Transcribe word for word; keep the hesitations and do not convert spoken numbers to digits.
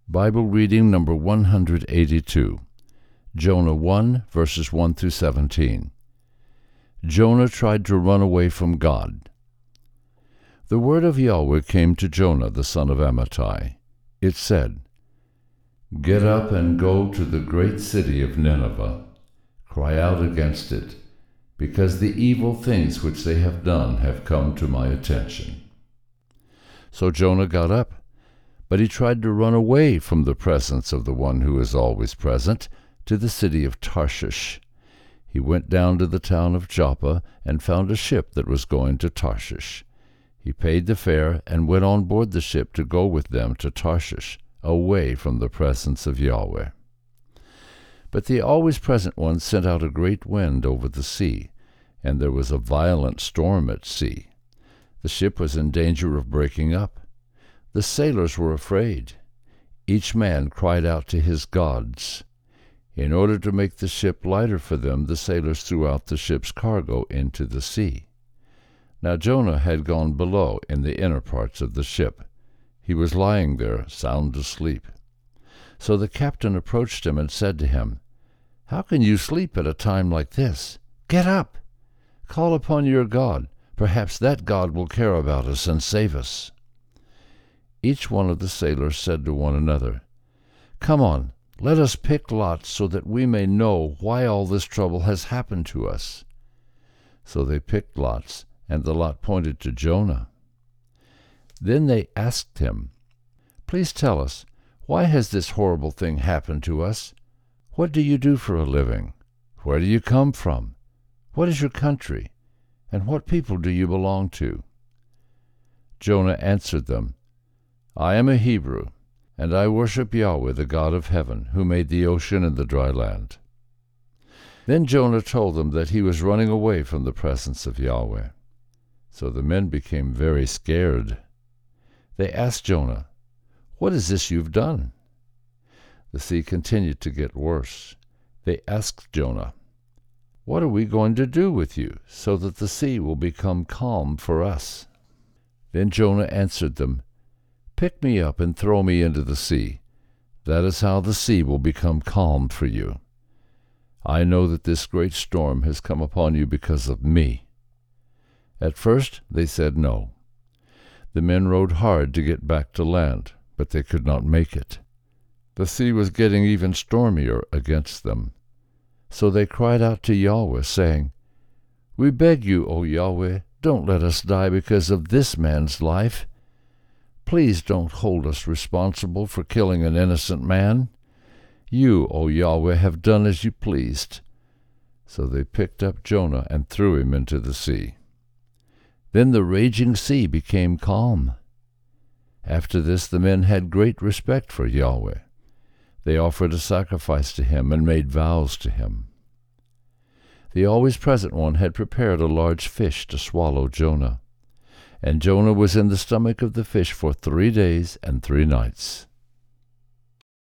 Bible reading number one hundred eighty-two, Jonah one, verses one through seventeen. Jonah tried to run away from God. The word of Yahweh came to Jonah the son of Amittai. It said, "Get up and go to the great city of Nineveh. Cry out against it, because the evil things which they have done have come to my attention." So Jonah got up, but he tried to run away from the presence of the one who is always present, to the city of Tarshish. He went down to the town of Joppa and found a ship that was going to Tarshish. He paid the fare and went on board the ship to go with them to Tarshish, away from the presence of Yahweh. But the always-present one sent out a great wind over the sea, and there was a violent storm at sea. The ship was in danger of breaking up. The sailors were afraid. Each man cried out to his gods. In order to make the ship lighter for them, the sailors threw out the ship's cargo into the sea. Now Jonah had gone below in the inner parts of the ship. He was lying there, sound asleep. So the captain approached him and said to him, "How can you sleep at a time like this? Get up! Call upon your God. Perhaps that God will care about us and save us." Each one of the sailors said to one another, "Come on, let us pick lots so that we may know why all this trouble has happened to us." So they picked lots, and the lot pointed to Jonah. Then they asked him, "Please tell us, why has this horrible thing happened to us? What do you do for a living? Where do you come from? What is your country? And what people do you belong to?" Jonah answered them, "I am a Hebrew, and I worship Yahweh, the God of heaven, who made the ocean and the dry land." Then Jonah told them that he was running away from the presence of Yahweh. So the men became very scared. They asked Jonah, "What is this you've done?" The sea continued to get worse. They asked Jonah, "What are we going to do with you, so that the sea will become calm for us?" Then Jonah answered them, "Pick me up and throw me into the sea. That is how the sea will become calm for you. I know that this great storm has come upon you because of me." At first they said no. The men rowed hard to get back to land, but they could not make it. The sea was getting even stormier against them. So they cried out to Yahweh, saying, "We beg you, O Yahweh, don't let us die because of this man's life. Please don't hold us responsible for killing an innocent man. You, O Yahweh, have done as you pleased." So they picked up Jonah and threw him into the sea. Then the raging sea became calm. After this the men had great respect for Yahweh. They offered a sacrifice to him and made vows to him. The always-present one had prepared a large fish to swallow Jonah, and Jonah was in the stomach of the fish for three days and three nights.